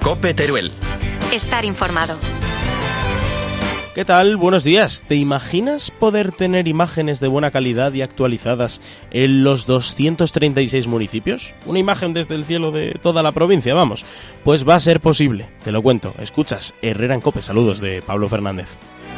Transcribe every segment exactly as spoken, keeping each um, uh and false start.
COPE Teruel. Estar informado. ¿Qué tal? Buenos días. ¿Te imaginas poder tener imágenes de buena calidad y actualizadas en los doscientos treinta y seis municipios? Una imagen desde el cielo de toda la provincia, vamos. Pues va a ser posible, te lo cuento. Escuchas Herrera en COPE. Saludos de Pablo Fernández.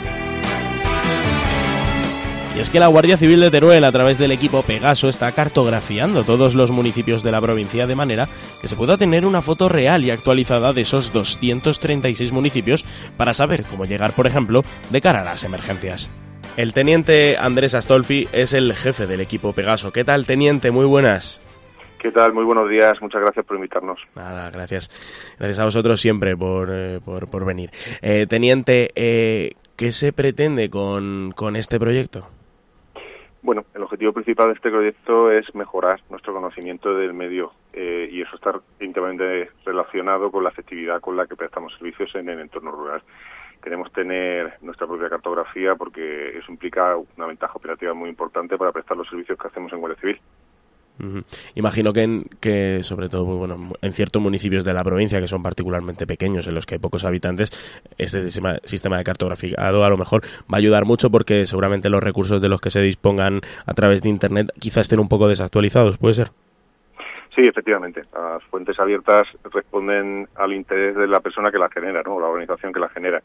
Y es que la Guardia Civil de Teruel, a través del equipo Pegaso, está cartografiando todos los municipios de la provincia de manera que se pueda tener una foto real y actualizada de esos doscientos treinta y seis municipios para saber cómo llegar, por ejemplo, de cara a las emergencias. El teniente Andrés Astolfi es el jefe del equipo Pegaso. ¿Qué tal, teniente? Muy buenas. ¿Qué tal? Muy buenos días. Muchas gracias por invitarnos. Nada, gracias. Gracias a vosotros siempre por, eh, por, por venir. Eh, teniente, eh, ¿qué se pretende con, con este proyecto? Bueno, el objetivo principal de este proyecto es mejorar nuestro conocimiento del medio eh, y eso está íntimamente relacionado con la efectividad con la que prestamos servicios en el entorno rural. Queremos tener nuestra propia cartografía porque eso implica una ventaja operativa muy importante para prestar los servicios que hacemos en Guardia Civil. Uh-huh. Imagino que, en, que sobre todo bueno, en ciertos municipios de la provincia que son particularmente pequeños, en los que hay pocos habitantes, este sistema, sistema de cartografiado a lo mejor va a ayudar mucho porque seguramente los recursos de los que se dispongan a través de Internet quizás estén un poco desactualizados, ¿puede ser? Sí, efectivamente. Las fuentes abiertas responden al interés de la persona que las genera, ¿no? La organización que las genera.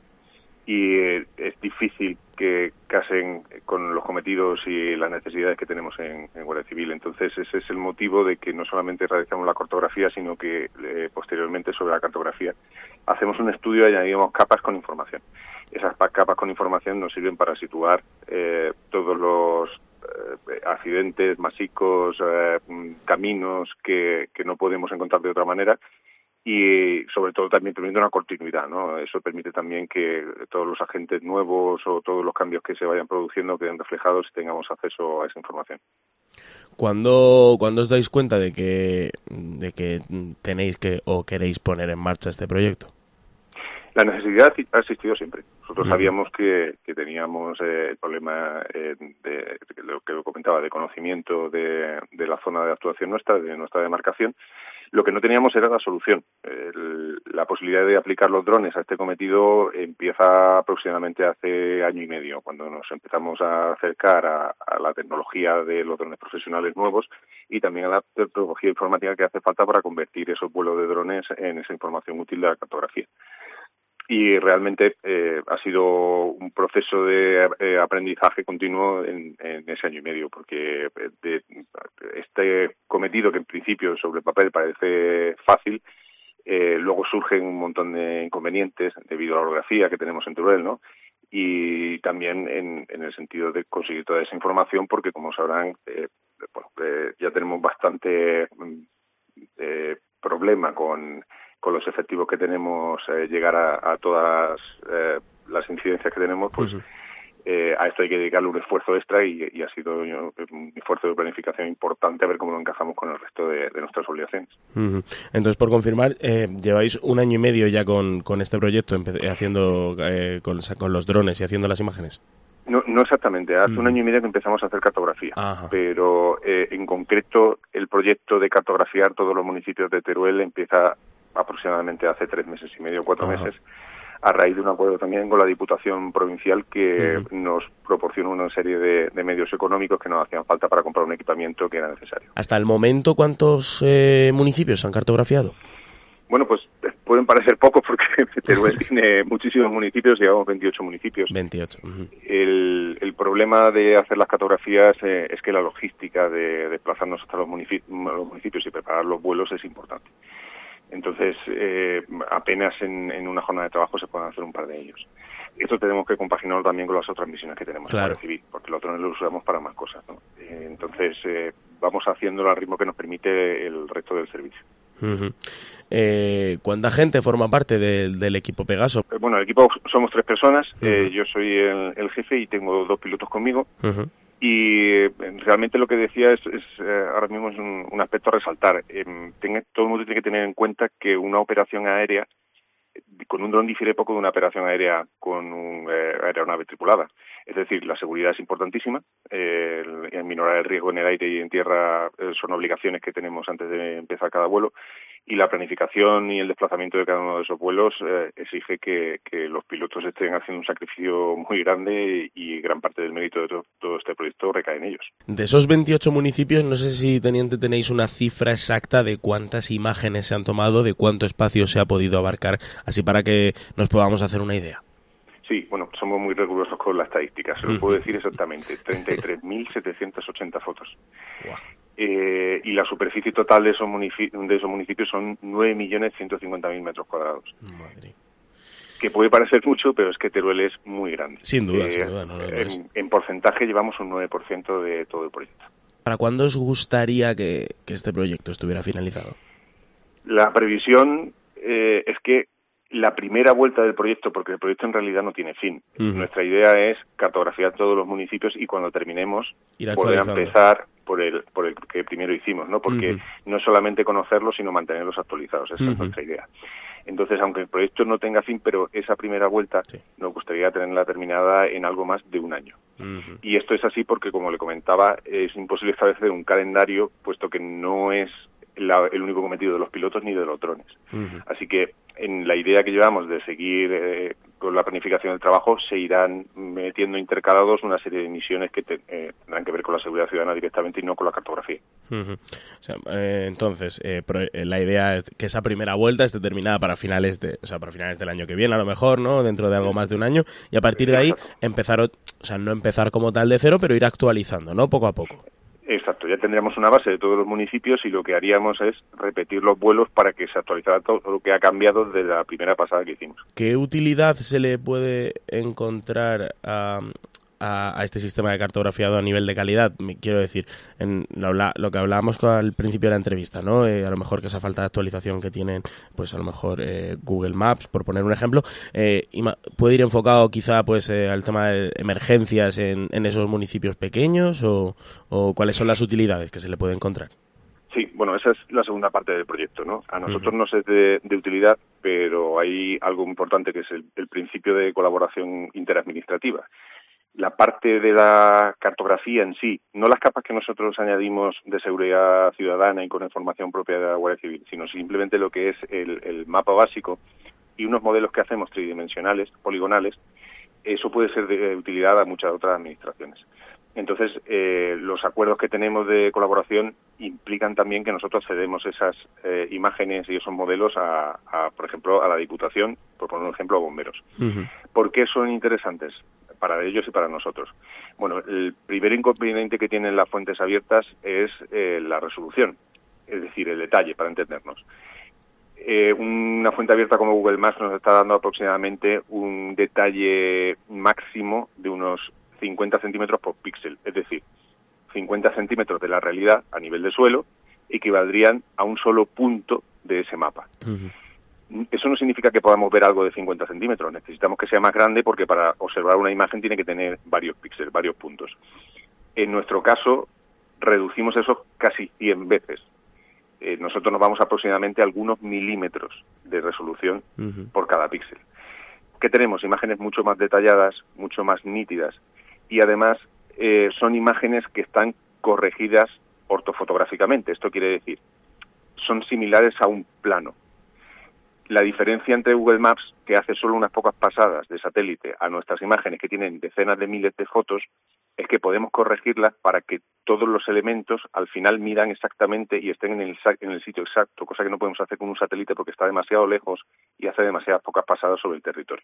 Y es difícil que casen con los cometidos y las necesidades que tenemos en, en Guardia Civil. Entonces, ese es el motivo de que no solamente realizamos la cartografía, sino que eh, posteriormente sobre la cartografía hacemos un estudio y añadimos capas con información. Esas capas con información nos sirven para situar eh, todos los eh, accidentes, masicos, eh, caminos que, que no podemos encontrar de otra manera. Y sobre todo también permite una continuidad, ¿no? Eso permite también que todos los agentes nuevos o todos los cambios que se vayan produciendo queden reflejados y tengamos acceso a esa información. ¿Cuándo, ¿cuándo os dais cuenta de que, de que tenéis que o queréis poner en marcha este proyecto? La necesidad ha existido siempre. Nosotros Uh-huh. sabíamos que, que teníamos eh, el problema eh, de, de lo que comentaba, de conocimiento de, de la zona de actuación nuestra, de nuestra demarcación. Lo que no teníamos era la solución. El, la posibilidad de aplicar los drones a este cometido empieza aproximadamente hace año y medio, cuando nos empezamos a acercar a, a la tecnología de los drones profesionales nuevos y también a la tecnología informática que hace falta para convertir esos vuelos de drones en esa información útil de la cartografía. Y realmente eh, ha sido un proceso de eh, aprendizaje continuo en, en ese año y medio, porque de este cometido que en principio sobre el papel parece fácil, eh, luego surgen un montón de inconvenientes debido a la orografía que tenemos en Teruel, ¿no? Y también en, en el sentido de conseguir toda esa información, porque como sabrán, eh, bueno, eh, ya tenemos bastante eh, problema con con los efectivos que tenemos, eh, llegar a, a todas eh, las incidencias que tenemos, pues uh-huh. eh, a esto hay que dedicarle un esfuerzo extra y, y ha sido you know, un esfuerzo de planificación importante a ver cómo lo encajamos con el resto de, de nuestras obligaciones. Uh-huh. Entonces, por confirmar, eh, lleváis un año y medio ya con, con este proyecto, empe- haciendo eh, con, con los drones y haciendo las imágenes. No, no exactamente. Hace uh-huh. un año y medio que empezamos a hacer cartografía, Ajá. pero eh, en concreto el proyecto de cartografiar todos los municipios de Teruel empieza aproximadamente hace tres meses y medio, cuatro Ajá. meses, a raíz de un acuerdo también con la Diputación Provincial que uh-huh. nos proporcionó una serie de, de medios económicos que nos hacían falta para comprar un equipamiento que era necesario. Hasta el momento, ¿cuántos eh, municipios han cartografiado? Bueno, pues pueden parecer pocos porque Teruel tiene muchísimos municipios, llevamos veintiocho municipios. veintiocho. Uh-huh. El, el problema de hacer las cartografías eh, es que la logística de desplazarnos hasta los municipios, los municipios y preparar los vuelos es importante. Entonces, eh, apenas en, en una jornada de trabajo se pueden hacer un par de ellos. Esto tenemos que compaginarlo también con las otras misiones que tenemos claro. en Guardia Civil, porque los drones los usamos para más cosas, ¿no? Eh, entonces, eh, vamos haciéndolo al ritmo que nos permite el resto del servicio. Uh-huh. Eh, ¿Cuánta gente forma parte de, del equipo Pegaso? Eh, bueno, el equipo somos tres personas. Uh-huh. Eh, yo soy el, el jefe y tengo dos pilotos conmigo. Uh-huh. Y eh, realmente lo que decía es, es eh, ahora mismo es un, un aspecto a resaltar. Eh, tenga, todo el mundo tiene que tener en cuenta que una operación aérea con un dron difiere poco de una operación aérea con una eh, aeronave tripulada. Es decir, la seguridad es importantísima, eh, el, el minorar el riesgo en el aire y en tierra eh, son obligaciones que tenemos antes de empezar cada vuelo, y la planificación y el desplazamiento de cada uno de esos vuelos eh, exige que, que los pilotos estén haciendo un sacrificio muy grande y gran parte del mérito de todo, todo este proyecto recae en ellos. De esos veintiocho municipios, no sé si, teniente, tenéis una cifra exacta de cuántas imágenes se han tomado, de cuánto espacio se ha podido abarcar, así para que nos podamos hacer una idea. Sí, bueno, somos muy rigurosos con la estadística, se lo puedo decir exactamente, treinta y tres mil setecientas ochenta fotos. Wow. Eh, y la superficie total de esos, munici- de esos municipios son nueve millones ciento cincuenta mil metros cuadrados. Madre. Que puede parecer mucho, pero es que Teruel es muy grande. Sin duda, eh, sin duda. No, no, no es. en, en porcentaje llevamos un nueve por ciento de todo el proyecto. ¿Para cuándo os gustaría que, que este proyecto estuviera finalizado? La previsión eh, es que la primera vuelta del proyecto, porque el proyecto en realidad no tiene fin. Uh-huh. Nuestra idea es cartografiar todos los municipios y cuando terminemos poder empezar por el por el que primero hicimos, ¿no? Porque uh-huh. no es solamente conocerlos, sino mantenerlos actualizados. Esa uh-huh. es nuestra idea. Entonces, aunque el proyecto no tenga fin, pero esa primera vuelta sí. nos gustaría tenerla terminada en algo más de un año. Uh-huh. Y esto es así porque, como le comentaba, es imposible establecer un calendario, puesto que no es la, el único cometido de los pilotos ni de los drones. Uh-huh. Así que en la idea que llevamos de seguir eh, con la planificación del trabajo, se irán metiendo intercalados una serie de misiones que te, eh, tendrán que ver con la seguridad ciudadana directamente y no con la cartografía. Uh-huh. O sea, eh, entonces, eh, pro, eh, la idea es que esa primera vuelta esté terminada para finales de, o sea, para finales del año que viene, a lo mejor, ¿no? Dentro de algo más de un año, y a partir de ahí empezar, o sea, no empezar como tal de cero, pero ir actualizando, ¿no? Poco a poco. Exacto, ya tendríamos una base de todos los municipios y lo que haríamos es repetir los vuelos para que se actualizara todo lo que ha cambiado desde la primera pasada que hicimos. ¿Qué utilidad se le puede encontrar a, a, a este sistema de cartografiado a nivel de calidad? Quiero decir, en lo, lo que hablábamos al principio de la entrevista, ¿no? Eh, a lo mejor que esa falta de actualización que tienen, pues a lo mejor eh, Google Maps, por poner un ejemplo, eh, puede ir enfocado quizá pues eh, al tema de emergencias en, en esos municipios pequeños o, o cuáles son las utilidades que se le puede encontrar. Sí, bueno, esa es la segunda parte del proyecto, ¿no? A nosotros uh-huh. nos es de, de utilidad, pero hay algo importante que es el, el principio de colaboración interadministrativa. La parte de la cartografía en sí, no las capas que nosotros añadimos de seguridad ciudadana y con información propia de la Guardia Civil, sino simplemente lo que es el, el mapa básico y unos modelos que hacemos tridimensionales, poligonales, eso puede ser de utilidad a muchas otras administraciones. Entonces, eh, los acuerdos que tenemos de colaboración implican también que nosotros cedemos esas eh, imágenes y esos modelos a, a, por ejemplo, a la Diputación, por poner un ejemplo, a bomberos. Uh-huh. ¿Por qué son interesantes? Para ellos y para nosotros. Bueno, el primer inconveniente que tienen las fuentes abiertas es eh, la resolución, es decir, el detalle, para entendernos. Eh, una fuente abierta como Google Maps nos está dando aproximadamente un detalle máximo de unos cincuenta centímetros por píxel, es decir, cincuenta centímetros de la realidad a nivel de suelo equivaldrían a un solo punto de ese mapa. Uh-huh. Eso no significa que podamos ver algo de cincuenta centímetros. Necesitamos que sea más grande porque para observar una imagen tiene que tener varios píxeles, varios puntos. En nuestro caso, reducimos eso casi cien veces. Eh, nosotros nos vamos aproximadamente a algunos milímetros de resolución uh-huh. por cada píxel. ¿Qué tenemos? Imágenes mucho más detalladas, mucho más nítidas. Y además eh, son imágenes que están corregidas ortofotográficamente. Esto quiere decir, son similares a un plano. La diferencia entre Google Maps, que hace solo unas pocas pasadas de satélite a nuestras imágenes que tienen decenas de miles de fotos, es que podemos corregirlas para que todos los elementos al final midan exactamente y estén en el, en el sitio exacto, cosa que no podemos hacer con un satélite porque está demasiado lejos y hace demasiadas pocas pasadas sobre el territorio.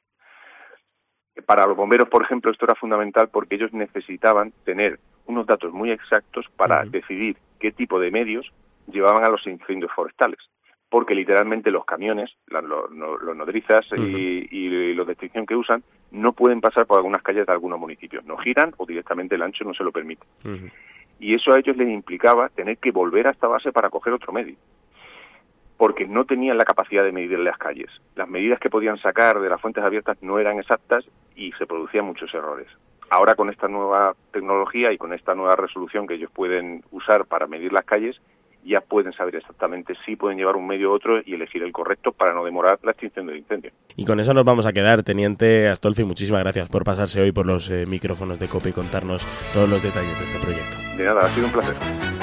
Para los bomberos, por ejemplo, esto era fundamental porque ellos necesitaban tener unos datos muy exactos para uh-huh. decidir qué tipo de medios llevaban a los incendios forestales. Porque literalmente los camiones, los, los, los nodrizas uh-huh. y, y los de extinción que usan, no pueden pasar por algunas calles de algunos municipios. No giran o directamente el ancho no se lo permite. Uh-huh. Y eso a ellos les implicaba tener que volver a esta base para coger otro medio. Porque no tenían la capacidad de medir las calles. Las medidas que podían sacar de las fuentes abiertas no eran exactas y se producían muchos errores. Ahora con esta nueva tecnología y con esta nueva resolución que ellos pueden usar para medir las calles, ya pueden saber exactamente si pueden llevar un medio u otro y elegir el correcto para no demorar la extinción del incendio. Y con eso nos vamos a quedar, Teniente Astolfi. Muchísimas gracias por pasarse hoy por los eh, micrófonos de COPE y contarnos todos los detalles de este proyecto. De nada, ha sido un placer.